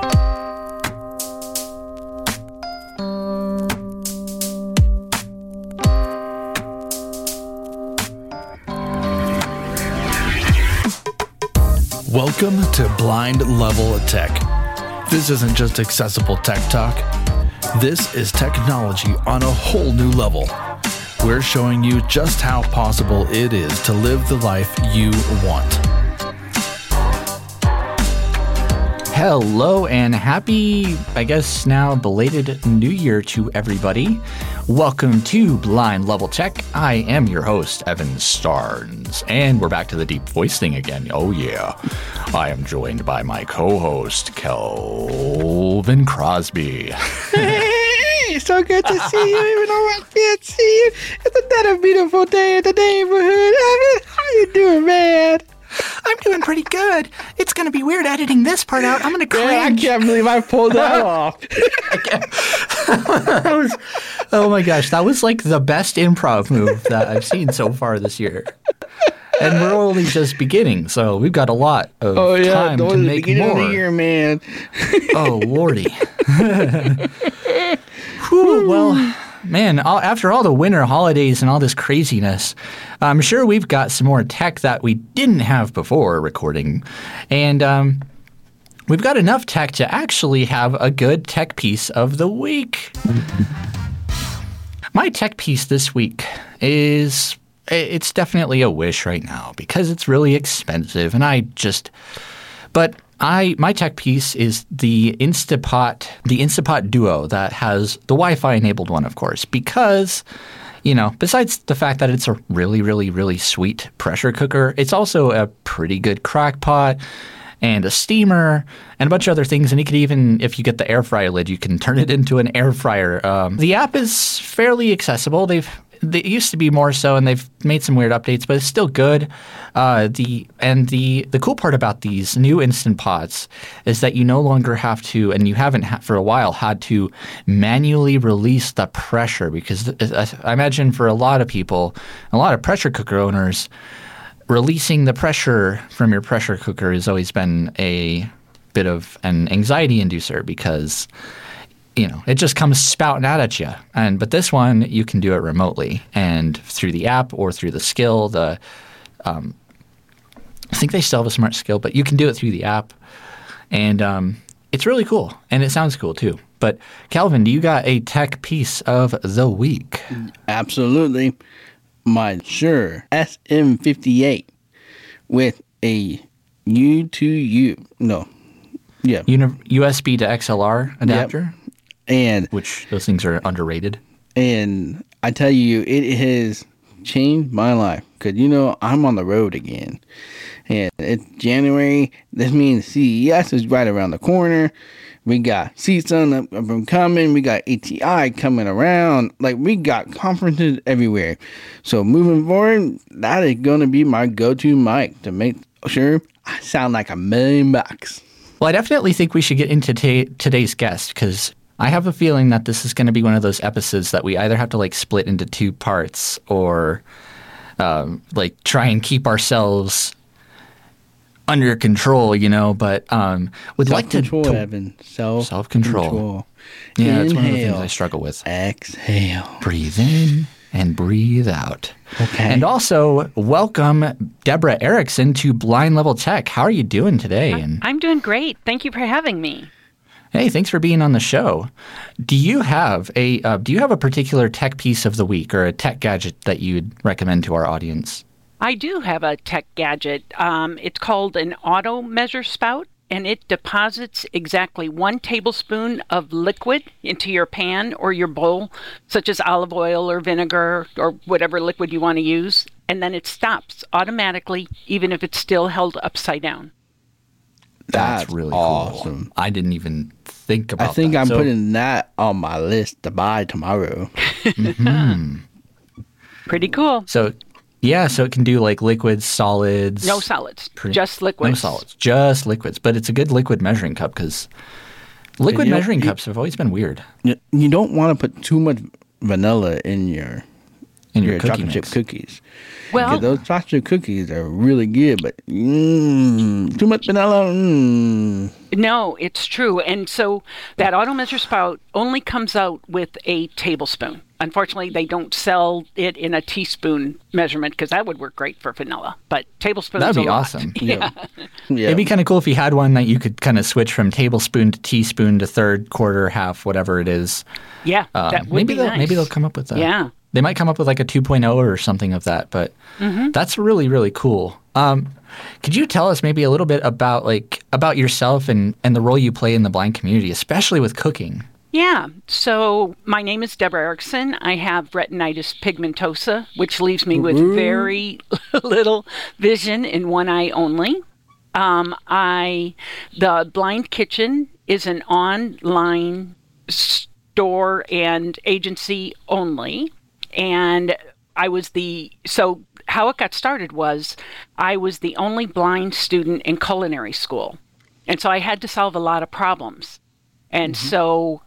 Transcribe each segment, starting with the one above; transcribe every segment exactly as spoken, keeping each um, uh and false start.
Welcome to Blind Level Tech. This isn't just accessible tech talk. This is technology on a whole new level. We're showing you just how possible it is to live the life you want. Hello and happy, I guess now belated New Year to everybody. Welcome to Blind Level Tech. I am your host, Evan Starnes, and we're back to the deep voice thing again. Oh yeah. I am joined by my co-host, Kelvin Crosby. Hey, so good to see you, even though I can't see you. Isn't that a beautiful day in the neighborhood? How you doing, man? I'm doing pretty good. It's going to be weird editing this part out. I'm going to cringe. Yeah, I can't believe I pulled that off. that was, oh my gosh, that was like the best improv move that I've seen so far this year. And we're only just beginning, so we've got a lot of oh, yeah, time to make beginning more. Of the year, man. Oh, lordy. Whew, well, man, all, after all the winter holidays and all this craziness, I'm sure we've got some more tech that we didn't have before recording. And um, we've got enough tech to actually have a good tech piece of the week. My tech piece this week is, it's definitely a wish right now because it's really expensive. And I just, but I my tech piece is the Instapot, the Instapot Duo that has the Wi-Fi enabled one, of course, because, you know, besides the fact that it's a really, really, really sweet pressure cooker, it's also a pretty good crock pot and a steamer and a bunch of other things. And you could even, if you get the air fryer lid, you can turn it into an air fryer. Um, the app is fairly accessible. They've It used to be more so, and they've made some weird updates, but it's still good. Uh, the and the the cool part about these new Instant Pots is that you no longer have to, and you haven't ha- for a while had to manually release the pressure, because th- I imagine for a lot of people, a lot of pressure cooker owners, releasing the pressure from your pressure cooker has always been a bit of an anxiety inducer because, you know, it just comes spouting out at you. And but this one, you can do it remotely and through the app or through the skill. The um, I think they still have a smart skill, but you can do it through the app. And um, it's really cool. And it sounds cool, too. But, Calvin, do you got a tech piece of the week? Absolutely. My Shure S M fifty-eight with a U to U. No. Yeah. Uni- U S B to X L R adapter? Yep. And which those things are underrated. And I tell you, it has changed my life because, you know, I'm on the road again. And it's January. This means C E S is right around the corner. We got C S U N up, up and coming. We got A T I coming around. Like, we got conferences everywhere. So moving forward, that is going to be my go-to mic to make sure I sound like a million bucks. Well, I definitely think we should get into t- today's guest because I have a feeling that this is going to be one of those episodes that we either have to like split into two parts or um, like try and keep ourselves under control, you know, but um, would like to... Self-control, to, Evan. Self Self-control. Control. Yeah, Inhale, that's one of the things I struggle with. Exhale. Breathe in and breathe out. Okay. And also, welcome Deborah Erickson to Blind Level Tech. How are you doing today? And I'm doing great. Thank you for having me. Hey, thanks for being on the show. Do you have a uh, do you have a particular tech piece of the week or a tech gadget that you'd recommend to our audience? I do have a tech gadget. Um, it's called an auto measure spout, and it deposits exactly one tablespoon of liquid into your pan or your bowl, such as olive oil or vinegar or whatever liquid you want to use, and then it stops automatically, even if it's still held upside down. That's, That's really awesome. cool. I didn't even think about that. I think that. I'm so, putting that on my list to buy tomorrow. mm-hmm. Pretty cool. So, yeah, so it can do like liquids, solids. No solids, pretty, just liquids. No solids, just liquids. But it's a good liquid measuring cup because liquid you measuring you, cups have always been weird. You, you don't want to put too much vanilla in your in your your cookie chocolate chip mix. cookies. Well, Because those chocolate chip cookies are really good, but mm, too much vanilla. Mm. no, it's true. And so that auto measure spout only comes out with a tablespoon. Unfortunately, they don't sell it in a teaspoon measurement because that would work great for vanilla. But tablespoons That'd be a lot. awesome. Yeah. Yeah. It'd be kind of cool if you had one that you could kind of switch from tablespoon to teaspoon to third, quarter, half, whatever it is. Yeah, Um, that would maybe be they'll nice. maybe they'll come up with that. Yeah. They might come up with like a two point oh or something of that, but Mm-hmm. that's really really cool. Um, could you tell us maybe a little bit about like about yourself and and the role you play in the blind community, especially with cooking? Yeah. So my name is Deborah Erickson. I have retinitis pigmentosa, which leaves me with very little vision in one eye only. Um, I the Blind Kitchen is an online store and agency only, and I was the so how it got started was I was the only blind student in culinary school, and so I had to solve a lot of problems, and so.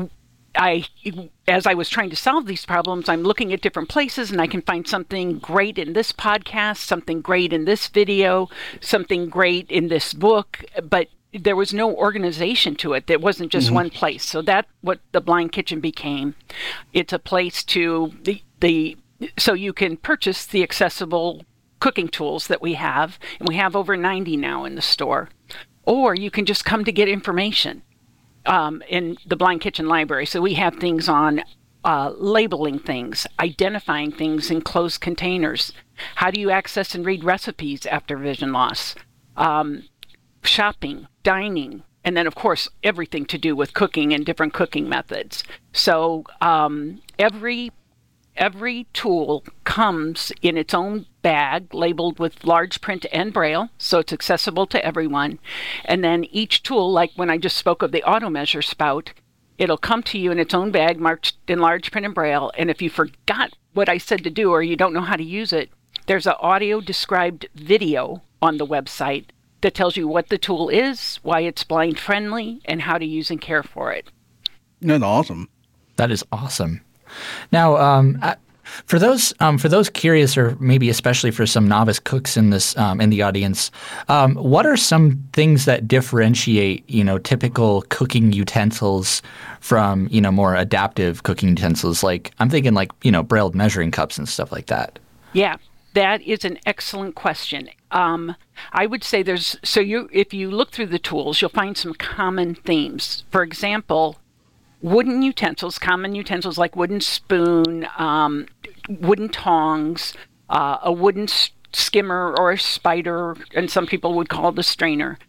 I, as I was trying to solve these problems, I'm looking at different places and I can find something great in this podcast, something great in this video, something great in this book, but there was no organization to it. There wasn't just one place. So that's what the Blind Kitchen became. It's a place to the, the so you can purchase the accessible cooking tools that we have, and we have over ninety now in the store, or you can just come to get information. Um, in the Blind Kitchen Library. So we have things on uh, labeling things, identifying things in closed containers. How do you access and read recipes after vision loss? Um, shopping, dining, and then, of course, everything to do with cooking and different cooking methods. So um, every Every tool comes in its own bag labeled with large print and braille, so it's accessible to everyone. And then each tool, like when I just spoke of the auto measure spout, it'll come to you in its own bag marked in large print and braille. And if you forgot what I said to do or you don't know how to use it, there's an audio described video on the website that tells you what the tool is, why it's blind friendly, and how to use and care for it. That's awesome. That is awesome. Now, um, uh, for those um, for those curious, or maybe especially for some novice cooks in this um, in the audience, um, what are some things that differentiate you know typical cooking utensils from you know more adaptive cooking utensils? Like I'm thinking like you know brailled measuring cups and stuff like that. Yeah, that is an excellent question. Um, I would say there's so you if you look through the tools, you'll find some common themes. For example, wooden utensils, common utensils like wooden spoon, um, wooden tongs, uh, a wooden s- skimmer or a spider, and some people would call it a strainer.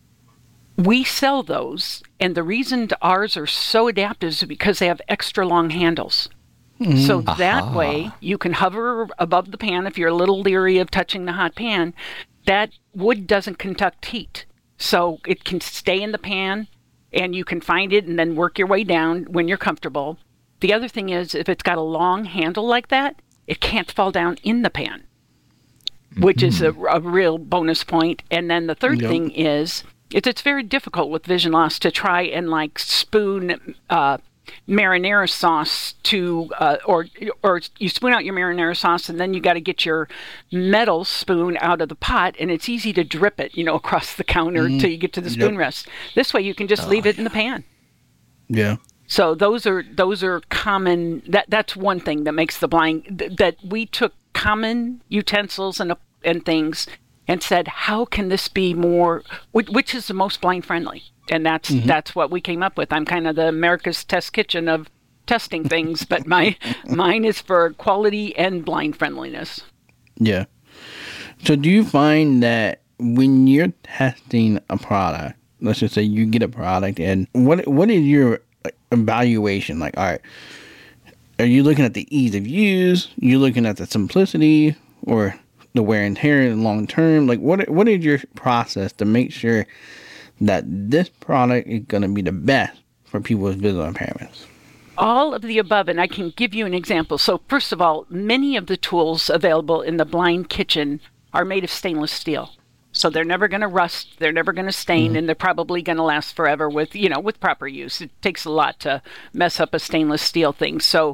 We sell those, and the reason ours are so adaptive is because they have extra long handles. So that way you can hover above the pan if you're a little leery of touching the hot pan. That wood doesn't conduct heat, so it can stay in the pan, and you can find it and then work your way down when you're comfortable. The other thing is, if it's got a long handle like that, it can't fall down in the pan, which is a, a real bonus point. And then the third Yep. thing is, it's, it's very difficult with vision loss to try and like spoon uh, marinara sauce to, uh, or or you spoon out your marinara sauce and then you got to get your metal spoon out of the pot, and it's easy to drip it, you know, across the counter Mhm. till you get to the spoon Yep. rest. This way you can just leave it in the pan. Yeah. So those are those are common. That that's one thing that makes the blind th- that we took common utensils and and things and said, how can this be more? Which, which is the most blind friendly? And that's that's what we came up with. I'm kind of the America's Test Kitchen of testing things, but my mine is for quality and blind friendliness. Yeah. So do you find that when you're testing a product, let's just say you get a product, and what what is your like, evaluation? Like, all right, are you looking at the ease of use? You looking at the simplicity or the wear and tear in long term? Like, what what is your process to make sure that this product is going to be the best for people with visual impairments? All of the above, and I can give you an example. So first of all, many of the tools available in the Blind Kitchen are made of stainless steel. So they're never going to rust, they're never going to stain, and they're probably going to last forever with, you know, with proper use. It takes a lot to mess up a stainless steel thing. So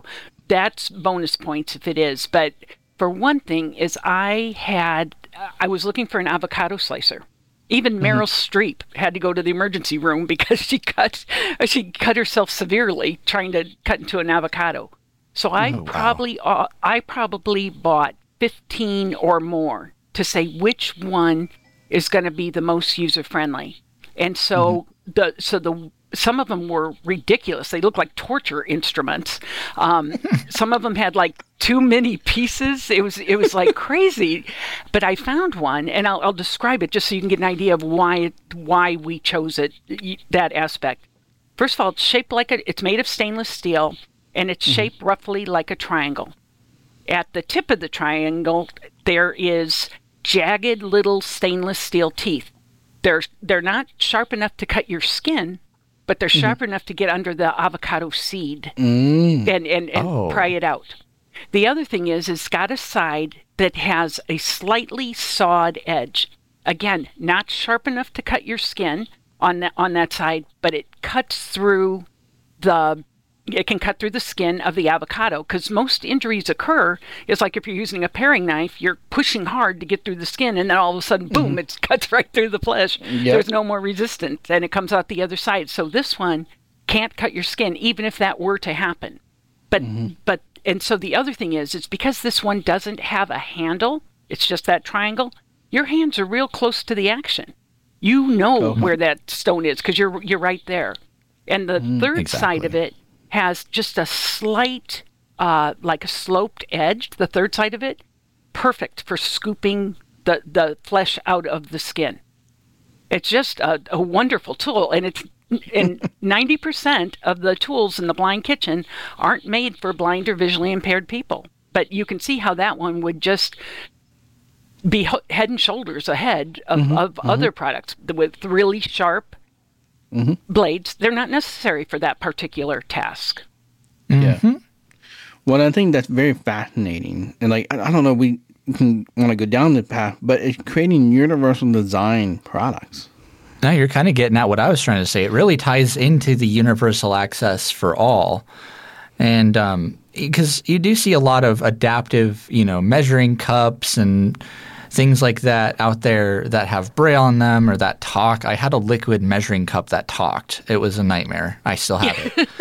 that's bonus points if it is. But for one thing is I had, I was looking for an avocado slicer. Even Meryl mm-hmm. Streep had to go to the emergency room because she cut, she cut herself severely trying to cut into an avocado. So I oh, probably, wow. uh, I probably bought fifteen or more to say which one is going to be the most user friendly. And so mm-hmm. the, so the, some of them were ridiculous. They looked like torture instruments. Um, some of them had like too many pieces. It was it was like crazy. But I found one, and I'll, I'll describe it just so you can get an idea of why why we chose it. That aspect. First of all, it's shaped like a. It's made of stainless steel, and it's mm-hmm. shaped roughly like a triangle. At the tip of the triangle, there is jagged little stainless steel teeth. They're they're not sharp enough to cut your skin, but they're sharp mm-hmm. enough to get under the avocado seed mm. and, and, and oh. pry it out. The other thing is, it's got a side that has a slightly sawed edge. Again, not sharp enough to cut your skin on that, on that side, but it cuts through the, it can cut through the skin of the avocado, because most injuries occur, it's like if you're using a paring knife, you're pushing hard to get through the skin, and then all of a sudden, boom, mm-hmm. it cuts right through the flesh. Yep. There's no more resistance, and it comes out the other side. So this one can't cut your skin, even if that were to happen. But, mm-hmm. but, and so the other thing is, it's because this one doesn't have a handle, it's just that triangle, your hands are real close to the action. You know oh. where that stone is, because you're, you're right there. And the mm, third exactly. side of it has just a slight, uh, like a sloped edge, the third side of it, perfect for scooping the, the flesh out of the skin. It's just a, a wonderful tool, and it's and ninety percent of the tools in the blind kitchen aren't made for blind or visually impaired people. But you can see how that one would just be ho- head and shoulders ahead of, mm-hmm, of mm-hmm. other products with really sharp mm-hmm. blades. They're not necessary for that particular task. Mm-hmm. Yeah. Well, I think that's very fascinating. And like, I, I don't know, we can want to go down the path, but it's creating universal design products. No, you're kind of getting at what I was trying to say. It really ties into the universal access for all. And um, because you do see a lot of adaptive, you know, measuring cups and things like that out there that have Braille on them or that talk. I had a liquid measuring cup that talked. It was a nightmare. I still have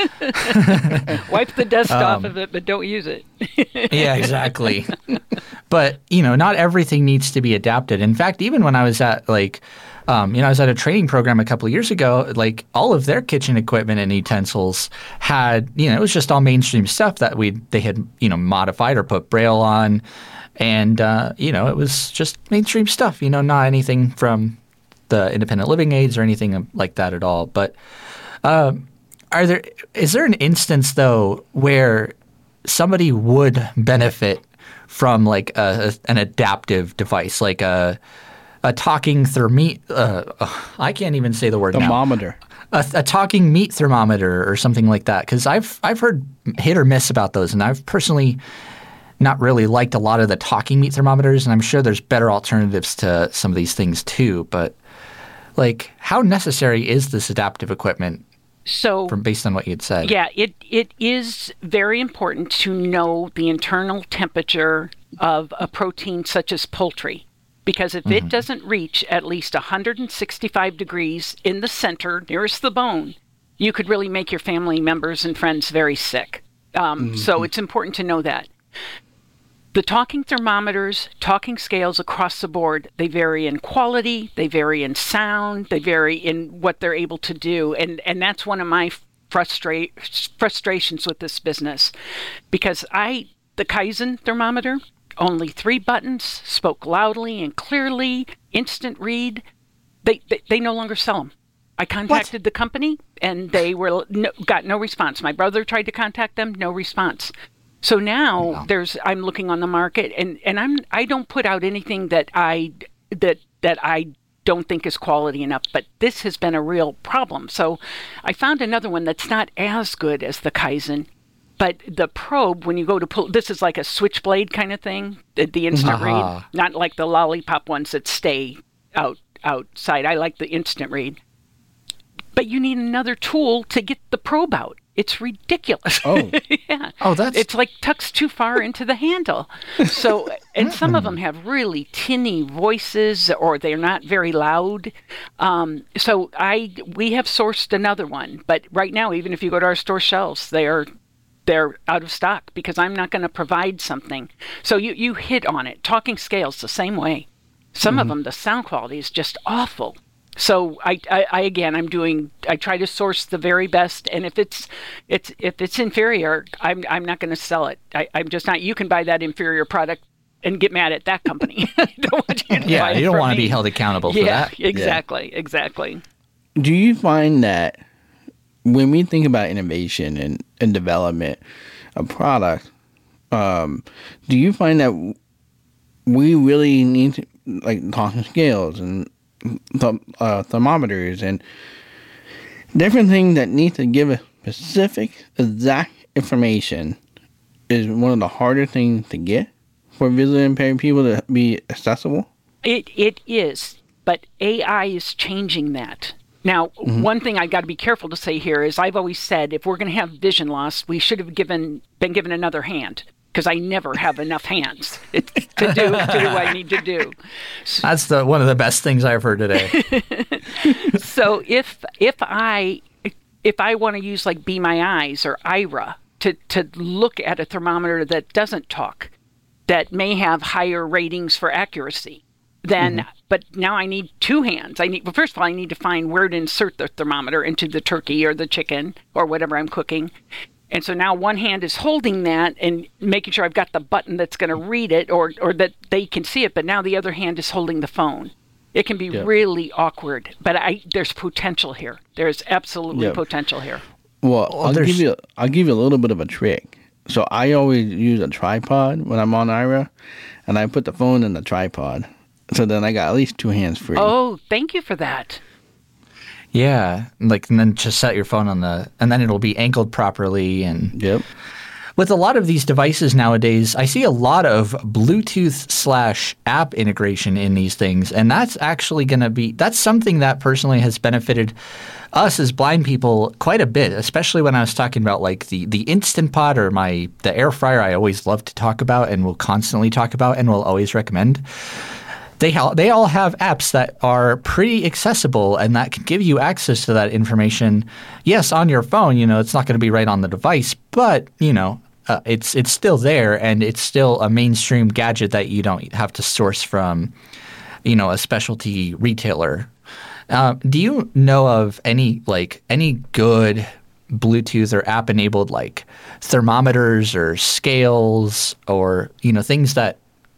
it. Wipe the dust um, off of it, but don't use it. Yeah, exactly. But, you know, not everything needs to be adapted. In fact, even when I was at like, um, you know, I was at a training program a couple of years ago, like all of their kitchen equipment and utensils had, you know, it was just all mainstream stuff that we they had, you know, modified or put Braille on. And, uh, you know, it was just mainstream stuff, you know, not anything from the independent living aids or anything like that at all. But um, are there is there an instance, though, where somebody would benefit from like a, an adaptive device, like a a talking thermi uh, I can't even say the word thermometer. Now. A, a talking meat thermometer or something like that? Because I've I've heard hit or miss about those, and I've personally not really liked a lot of the talking meat thermometers, and I'm sure there's better alternatives to some of these things too. But like, how necessary is this adaptive equipment? So, from based on what you had said, yeah, it it is very important to know the internal temperature of a protein such as poultry, because if mm-hmm. it doesn't reach at least one hundred sixty-five degrees in the center nearest the bone, you could really make your family members and friends very sick. Um, mm-hmm. So it's important to know that. The talking thermometers, talking scales across the board, they vary in quality, they vary in sound, they vary in what they're able to do. And, and that's one of my frustra- frustrations with this business. Because I, the Kaizen thermometer, only three buttons, spoke loudly and clearly, instant read. They, they, they no longer sell them. I contacted what? the company, and they were no, got no response. My brother tried to contact them, no response. So now yeah. there's I'm looking on the market, and, and I'm I don't put out anything that I that that I don't think is quality enough, but this has been a real problem. So I found another one that's not as good as the Kaizen, but the probe, when you go to pull, this is like a switchblade kind of thing, the, the instant uh-huh. read, not like the lollipop ones that stay out outside. I like the instant read. But you need another tool to get the probe out. It's ridiculous. Oh. Yeah. Oh, that's- It's like tucks too far into the handle. So, and some of them have really tinny voices, or they're not very loud. Um, so I we have sourced another one, but right now, even if you go to our store shelves, they are they're out of stock because I'm not going to provide something. So you you hit on it. Talking scales the same way. Some mm-hmm. of them, the sound quality is just awful. So I, I, I again, I'm doing. I try to source the very best, and if it's, it's if it's inferior, I'm I'm not going to sell it. I, I'm just not. You can buy that inferior product and get mad at that company. I don't want you to yeah, buy it you don't from want to me. be held accountable for yeah, that. Exactly, yeah. exactly. Do you find that when we think about innovation and, and development of product, um, do you find that we really need to, like talking scales and th- uh, thermometers and different things that need to give a specific, exact information is one of the harder things to get for visually impaired people to be accessible? It It is, but A I is changing that. Now, mm-hmm. one thing I got to be careful to say here is I've always said if we're going to have vision loss, we should have given been given another hand. Because I never have enough hands to do to do what I need to do. So, That's the one of the best things I've heard today. so if if I if I want to use like Be My Eyes or Aira to to look at a thermometer that doesn't talk, that may have higher ratings for accuracy, then mm-hmm. but now I need two hands. I need well, first of all I need to find where to insert the thermometer into the turkey or the chicken or whatever I'm cooking. And so now one hand is holding that and making sure I've got the button that's going to read it or, or that they can see it, but now the other hand is holding the phone. It can be yep. really awkward, but I there's potential here. There's absolutely yep. potential here. Well, I'll give you I'll give you a little bit of a trick. So I always use a tripod when I'm on Aira, and I put the phone in the tripod. So then I got at least two hands free. Oh, thank you for that. Yeah, like and then just set your phone on the, and then it'll be angled properly. And yep. With a lot of these devices nowadays, I see a lot of Bluetooth slash app integration in these things, and that's actually going to be that's something that personally has benefited us as blind people quite a bit. Especially when I was talking about like the the Instant Pot or my the air fryer, I always love to talk about and will constantly talk about and will always recommend. They ha- they all have apps that are pretty accessible and that can give you access to that information. Yes, on your phone, you know, it's not going to be right on the device, but, you know, uh, it's it's still there and it's still a mainstream gadget that you don't have to source from, you know, a specialty retailer. Uh, do you know of any, like, any good Bluetooth or app-enabled, like, thermometers or scales or, you know, things that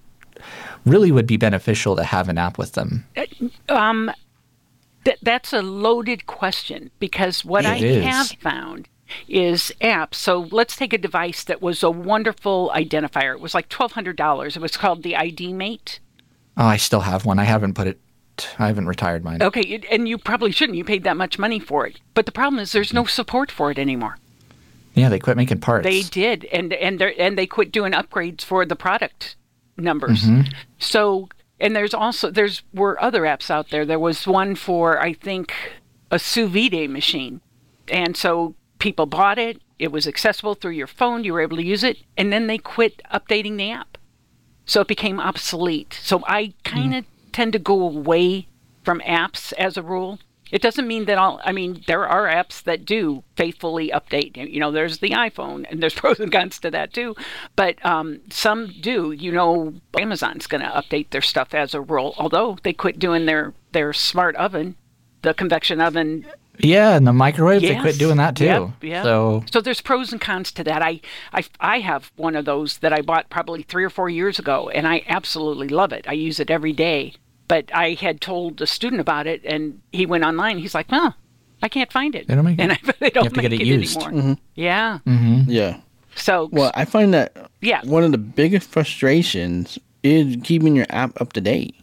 really would be beneficial to have an app with them? Um, th- that's a loaded question because what it I is. have found is apps. So let's take a device that was a wonderful identifier. It was like twelve hundred dollars. It was called the I D Mate. Oh, I still have one. I haven't put it, I haven't retired mine. Okay, and you probably shouldn't. You paid that much money for it. But the problem is there's no support for it anymore. Yeah, they quit making parts. They did, and and and they quit doing upgrades for the product numbers. Mm-hmm. So, and there's also, there's were other apps out there. There was one for, I think, a sous vide machine. And so people bought it. It was accessible through your phone. You were able to use it. And then they quit updating the app. So it became obsolete. So I kind of mm. tend to go away from apps as a rule. It doesn't mean that all, I mean, there are apps that do faithfully update. You know, there's the iPhone, and there's pros and cons to that too. But um, some do. You know, Amazon's going to update their stuff as a rule, although they quit doing their, their smart oven, the convection oven. Yeah, and the microwave, yes. they quit doing that too. Yep, yeah. So, so there's pros and cons to that. I, I, I have one of those that I bought probably three or four years ago, and I absolutely love it. I use it every day. But I had told a student about it, and he went online. He's like, "Huh, I can't find it." They don't make it. And I, they don't you have to make get it, it used. anymore. Mm-hmm. Yeah. Mm-hmm. Yeah. So. Well, I find that yeah. one of the biggest frustrations is keeping your app up to date,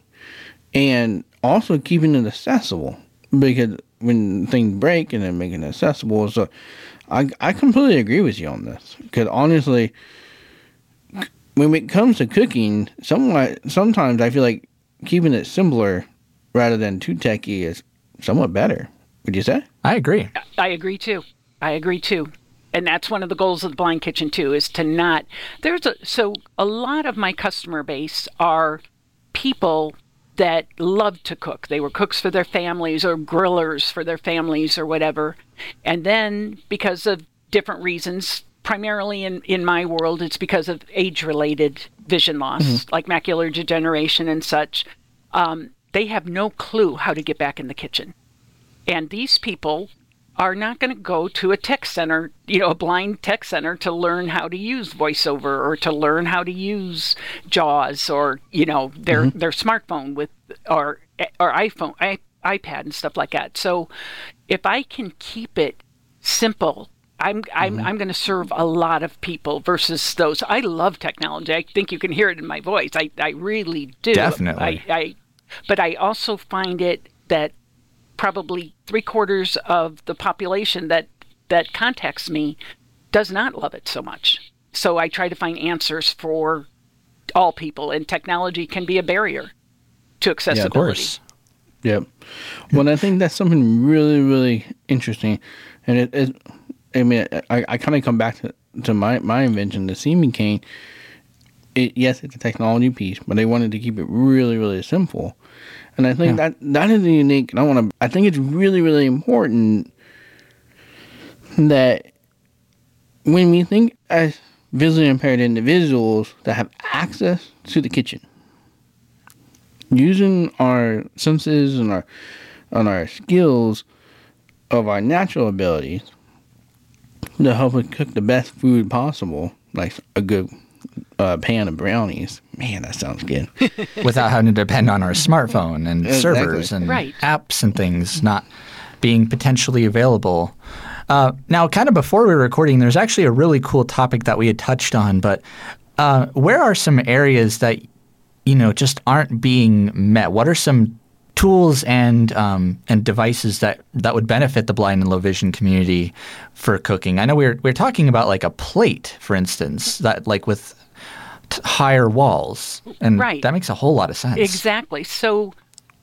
and also keeping it accessible. Because when things break and then making it accessible, so I I completely agree with you on this. Because honestly, when it comes to cooking, somewhat sometimes I feel like keeping it simpler rather than too techy is somewhat better. Would you say? I agree. I agree too. I agree too. And that's one of the goals of the Blind Kitchen too, is to not, there's a, so a lot of my customer base are people that love to cook. They were cooks for their families or grillers for their families or whatever. And then because of different reasons, primarily in, in my world, it's because of age-related vision loss, mm-hmm. like macular degeneration and such. Um, they have no clue how to get back in the kitchen. And these people are not going to go to a tech center, you know, a blind tech center to learn how to use VoiceOver or to learn how to use JAWS or, you know, their mm-hmm. their smartphone with or or iPhone, I, iPad and stuff like that. So if I can keep it simple, I'm I'm mm-hmm. I'm going to serve a lot of people versus those. I love technology. I think you can hear it in my voice. I, I really do. Definitely. I, I but I also find it that probably three quarters of the population that, that contacts me does not love it so much. So I try to find answers for all people, and technology can be a barrier to accessibility. Yeah, of course. Yep. Well, I think that's something really, really interesting. And it, it I mean, I, I kind of come back to, to my, my invention, the See Me cane. It, yes, it's a technology piece, but they wanted to keep it really, really simple. And I think yeah. that that is unique. And I want to. I think it's really, really important that when we think as visually impaired individuals that have access to the kitchen, using our senses and our on our skills of our natural abilities to help us cook the best food possible, like a good uh, pan of brownies. Man, that sounds good. Without having to depend on our smartphone and Exactly. servers and Right. apps and things not being potentially available. Uh, now, kind of before we were recording, there's actually a really cool topic that we had touched on, but uh, where are some areas that, you know, just aren't being met? What are some tools and um, and devices that, that would benefit the blind and low vision community for cooking? I know we we're we we're talking about like a plate, for instance, that like with t- higher walls, and Right. that makes a whole lot of sense. Exactly. So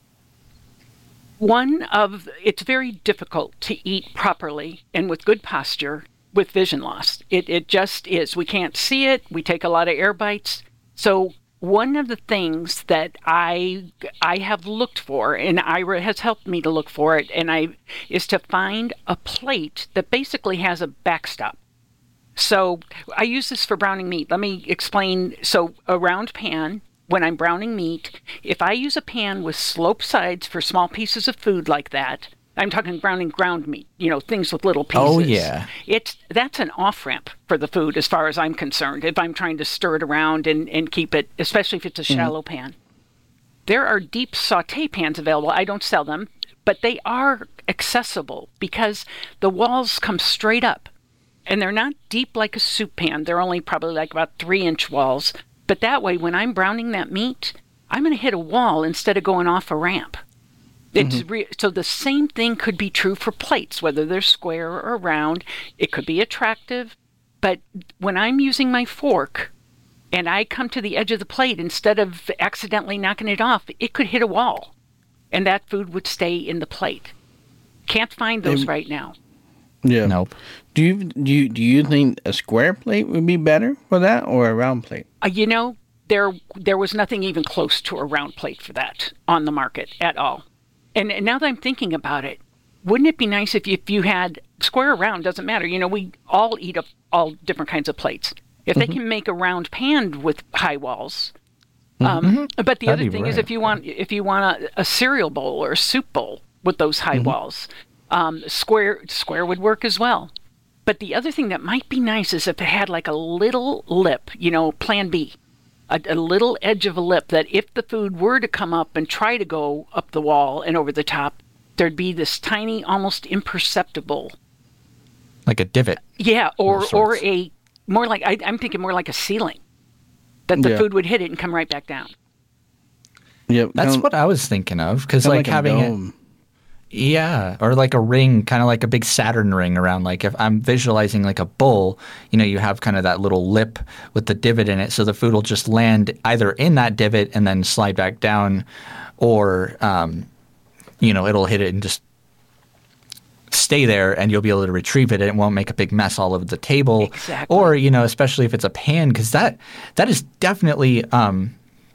one of it's very difficult to eat properly and with good posture with vision loss. It it just is. We can't see it. We take a lot of air bites. So one of the things that I I have looked for, and Ira has helped me to look for it, and I is to find a plate that basically has a backstop. So I use this for browning meat. Let me explain. So a round pan, when I'm browning meat, if I use a pan with sloped sides for small pieces of food like that, I'm talking browning ground meat, you know, things with little pieces. Oh, yeah. It's, that's an off-ramp for the food as far as I'm concerned, if I'm trying to stir it around and, and keep it, especially if it's a shallow mm-hmm. pan. There are deep saute pans available. I don't sell them, but they are accessible because the walls come straight up. And they're not deep like a soup pan. They're only probably like about three-inch walls. But that way, when I'm browning that meat, I'm going to hit a wall instead of going off a ramp. It's mm-hmm. re- so the same thing could be true for plates, whether they're square or round. It could be attractive, but when I'm using my fork and I come to the edge of the plate, instead of accidentally knocking it off, it could hit a wall, and that food would stay in the plate. Can't find those um, right now. Yeah. Nope. Do you do you do you think a square plate would be better for that, or a round plate? Uh, you know, there there was nothing even close to a round plate for that on the market at all. And, and now that I'm thinking about it, wouldn't it be nice if you, if you had square or round, doesn't matter. You know, we all eat up all different kinds of plates. If mm-hmm. they can make a round pan with high walls. Um, mm-hmm. But the That'd other thing right. is if you want if you want a, a cereal bowl or a soup bowl with those high mm-hmm. walls, um, square square would work as well. But the other thing that might be nice is if it had like a little lip, you know, plan B. A, a little edge of a lip that if the food were to come up and try to go up the wall and over the top, there'd be this tiny, almost imperceptible. Like a divot. Yeah, or or a, more like, I, I'm thinking more like a ceiling. That the yeah. food would hit it and come right back down. Yep. That's um, what I was thinking of. Because like, like having it. Yeah, or like a ring, kind of like a big Saturn ring around. Like if I'm visualizing like a bowl, you know, you have kind of that little lip with the divot in it, so the food will just land either in that divot and then slide back down, or um, you know, it'll hit it and just stay there and you'll be able to retrieve it and it won't make a big mess all over the table. Exactly. Or, you know, especially if it's a pan, because that, that is definitely um,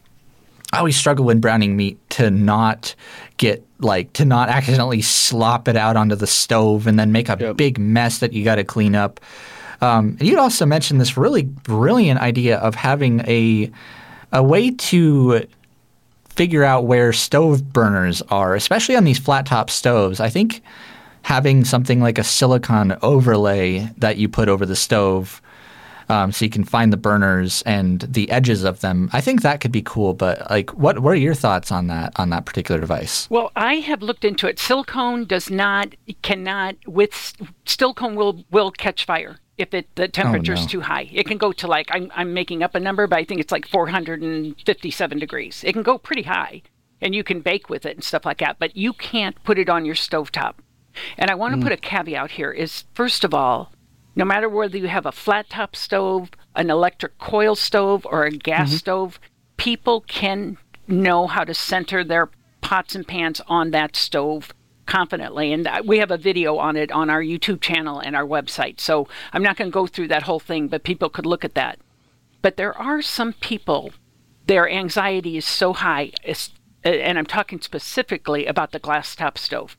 – I always struggle when browning meat to not get like to not accidentally slop it out onto the stove and then make a Yep. big mess that you got to clean up. Um, you'd also mentioned this really brilliant idea of having a a way to figure out where stove burners are, especially on these flat top stoves. I think having something like a silicone overlay that you put over the stove um, so you can find the burners and the edges of them, I think that could be cool. But like, what what are your thoughts on that on that particular device? Well, I have looked into it. Silicone does not, cannot, with silicone will will catch fire if it the temperature is no. too high. It can go to like, I'm, I'm making up a number, but I think it's like four hundred fifty-seven degrees. It can go pretty high, and you can bake with it and stuff like that, but you can't put it on your stovetop. And I want to put a caveat here is, first of all, no matter whether you have a flat top stove, an electric coil stove, or a gas stove, people can know how to center their pots and pans on that stove confidently. And we have a video on it on our YouTube channel and our website. So I'm not going to go through that whole thing, but people could look at that. But there are some people, their anxiety is so high, it's, and I'm talking specifically about the glass top stove.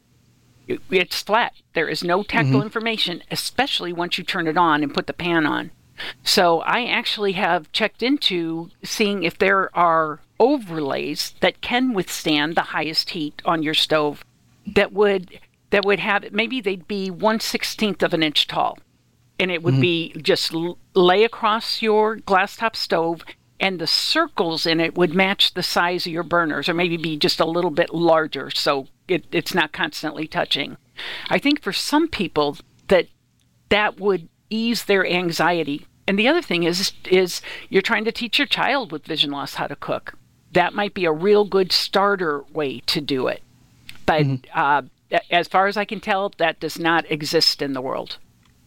It's flat. There is no tactile information, especially once you turn it on and put the pan on. So I actually have checked into seeing if there are overlays that can withstand the highest heat on your stove that would that would have, maybe they'd be one sixteenth of an inch tall. And it would be just l- lay across your glass top stove, and the circles in it would match the size of your burners, or maybe be just a little bit larger so it, it's not constantly touching. I think for some people that that would ease their anxiety. And the other thing is, is you're trying to teach your child with vision loss how to cook. That might be a real good starter way to do it. But uh, as far as I can tell, that does not exist in the world.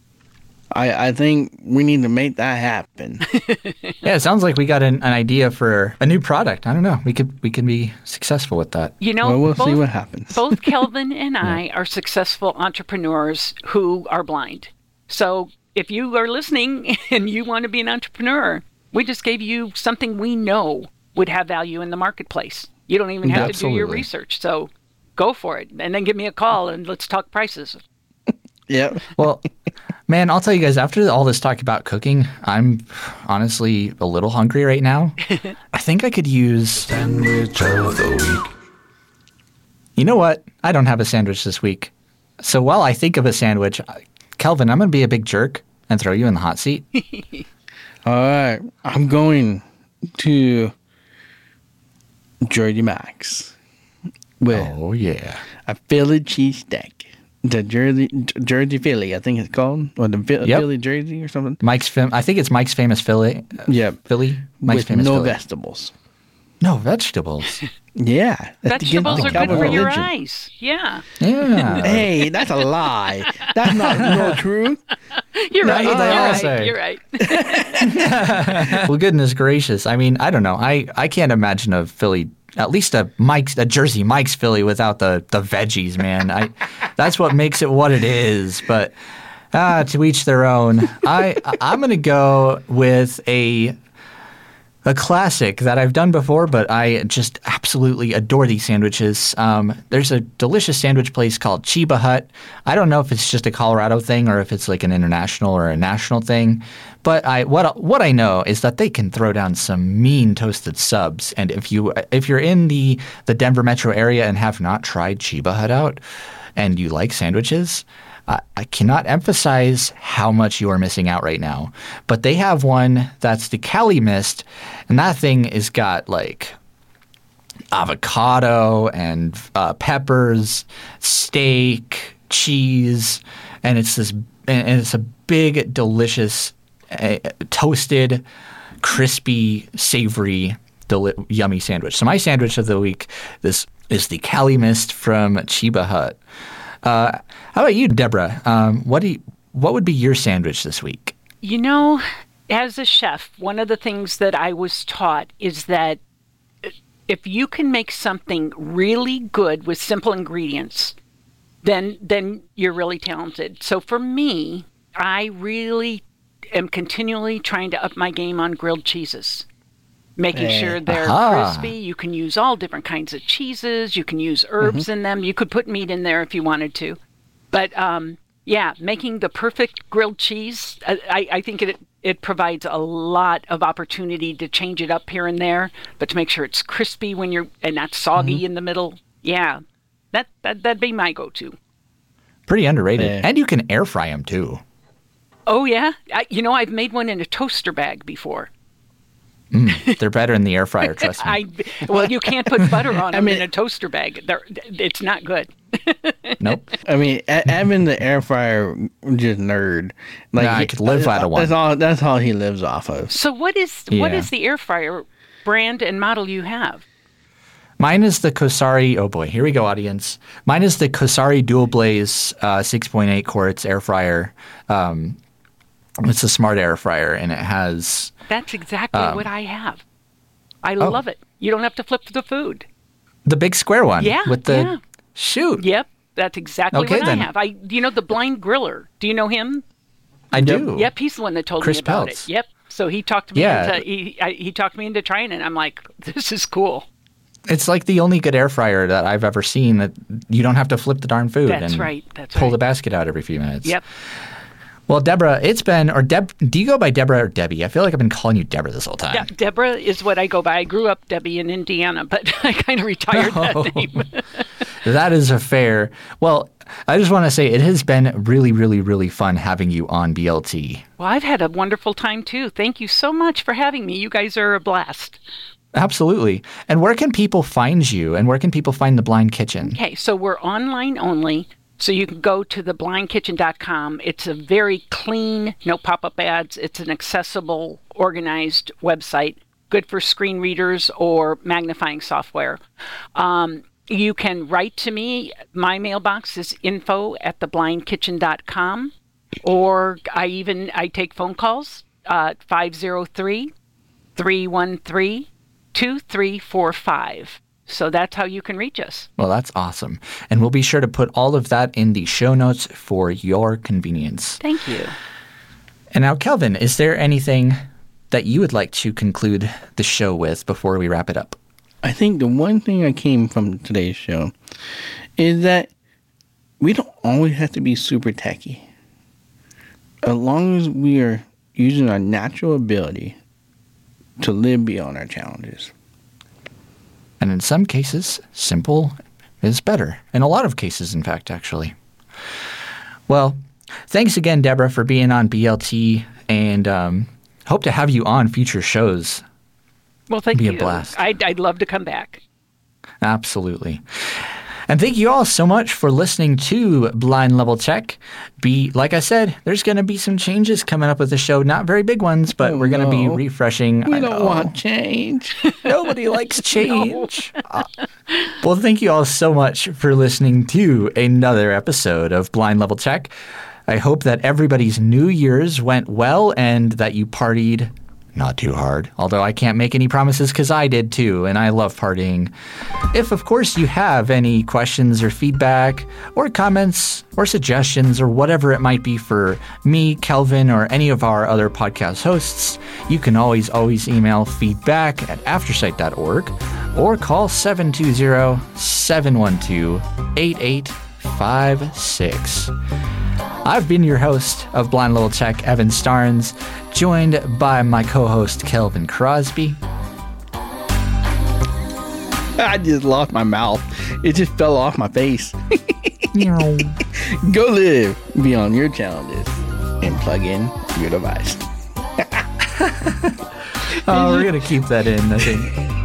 I, I think we need to make that happen. Yeah, it sounds like we got an, an idea for a new product. I don't know. We could we can be successful with that. You know, Well, we'll both, see what happens. both Kelvin and I are successful entrepreneurs who are blind. So if you are listening and you want to be an entrepreneur, we just gave you something we know would have value in the marketplace. You don't even have to do your Absolutely. research. So go for it. And then give me a call and let's talk prices. Yep. Well, man, I'll tell you guys, after all this talk about cooking, I'm honestly a little hungry right now. I think I could use Sandwich of the week. You know what? I don't have a sandwich this week. So while I think of a sandwich, Kelvin, I'm going to be a big jerk and throw you in the hot seat. All right. I'm going to Jersey Max with Oh, yeah. a Philly cheesesteak. The Jersey Jersey Philly, I think it's called, or the Philly, Yep. Philly Jersey or something. Mike's fam- I think it's Mike's Famous Philly. Yeah, Philly? Mike's with Famous no Philly. vegetables. No vegetables. Yeah, that's against Vegetables the are good Calvin for your religion. eyes. Yeah. Yeah. Hey, that's a lie. That's not no truth. You're That's right. what they You're all right. say. You're right. Well, goodness gracious. I mean, I don't know. I, I can't imagine a Philly, at least a Mike's, a Jersey Mike's Philly without the, the veggies, man. I that's what makes it what it is. But ah, to each their own. I I'm gonna go with a a classic that I've done before, but I just absolutely adore these sandwiches. Um, there's a delicious sandwich place called Chiba Hut. I don't know if it's just a Colorado thing or if it's like an international or a national thing, but I what what I know is that they can throw down some mean toasted subs. And if you if you're in the the Denver metro area and have not tried Chiba Hut out, and you like sandwiches, I, I cannot emphasize how much you are missing out right now. But they have one that's the Cali Mist, and that thing is got like avocado and uh, peppers, steak, cheese, and it's this and it's a big, delicious, uh, toasted, crispy, savory, deli- yummy sandwich. So my sandwich of the week this is the Cali Mist from Chiba Hut. Uh, how about you, Deborah? Um, what do you, what would be your sandwich this week? You know, as a chef, one of the things that I was taught is that if you can make something really good with simple ingredients, then then you're really talented. So for me, I really am continually trying to up my game on grilled cheeses. Making Eh. sure they're Aha. crispy. You can use all different kinds of cheeses. You can use herbs Mm-hmm. in them. You could put meat in there if you wanted to. But um, yeah, making the perfect grilled cheese, I, I I think it it provides a lot of opportunity to change it up here and there, but to make sure it's crispy when you're and not soggy Mm-hmm. in the middle. Yeah, that that that'd be my go-to. Pretty underrated. Yeah. And you can air fry them too. Oh yeah, I, you know I've made one in a toaster bag before. They're better in the air fryer, trust me. I well, you can't put butter on them mean- in a toaster bag. They're, it's not good. Nope. I mean, A- Evan, the air fryer, just nerd. Like Nah, I he- could live out of one. That's all. That's all he lives off of. So what is what Yeah. is the air fryer brand and model you have? Mine is the Kosari. Oh boy, here we go, audience. Mine is the Kosari Dual Blaze uh, six point eight quarts air fryer. Um, it's a smart air fryer, and it has That's exactly Um, what I have. I oh. love it. You don't have to flip the food. the big square one. Yeah, With the yeah. shoot. Yep, that's exactly Okay, what then. I have. I do you know the Blind Griller? Do you know him? I do. Yep, he's the one that told Chris me about Peltz. it. Yep. So he talked me Yeah. into he I, he talked me into trying it. I'm like, this is cool. It's like the only good air fryer that I've ever seen that you don't have to flip the darn food That's and right. That's pull right. the basket out every few minutes. Yep. Well, Deborah, it's been, or Deb, do you go by Deborah or Debbie? I feel like I've been calling you Deborah this whole time. De- Deborah is what I go by. I grew up Debbie in Indiana, but I kind of retired Oh. that name. That is a fair. Well, I just want to say it has been really, really, really fun having you on B L T. Well, I've had a wonderful time too. Thank you so much for having me. You guys are a blast. Absolutely. And where can people find you? And where can people find the Blind Kitchen? Okay, so we're online only. So you can go to the blind kitchen dot com. It's a very clean, no pop-up ads. It's an accessible, organized website, good for screen readers or magnifying software. Um, you can write to me. My mailbox is info at the blind kitchen dot com. Or I even I take phone calls, uh, five oh three, three one three, two three four five. So that's how you can reach us. Well, that's awesome. And we'll be sure to put all of that in the show notes for your convenience. Thank you. And now, Kelvin, is there anything that you would like to conclude the show with before we wrap it up? I think the one thing I came from today's show is that we don't always have to be super techy. As long as we are using our natural ability to live beyond our challenges. And in some cases, simple is better. In a lot of cases, in fact, actually. Well, thanks again, Deborah, for being on B L T, and um, hope to have you on future shows. Well, thank Be a you. blast. I'd, I'd love to come back. Absolutely. And thank you all so much for listening to Blind Level Tech. Be like I said, there's going to be some changes coming up with the show. Not very big ones, but Oh, we're going to be no. refreshing. We I don't know. want change. Nobody likes change. Uh, well, thank you all so much for listening to another episode of Blind Level Tech. I hope that everybody's New Year's went well and that you partied not too hard, although I can't make any promises because I did too, and I love partying. If, of course, you have any questions or feedback or comments or suggestions or whatever it might be for me, Kelvin, or any of our other podcast hosts, you can always, always email feedback at aftersight dot org or call seven two zero, seven one two, eight eight five six. I've been your host of Blind Little Tech, Evan Starnes, joined by my co-host, Kelvin Crosby. I just lost my mouth. It just fell off my face. Go live beyond your challenges and plug in your device. Oh, we're going to keep that in, I think.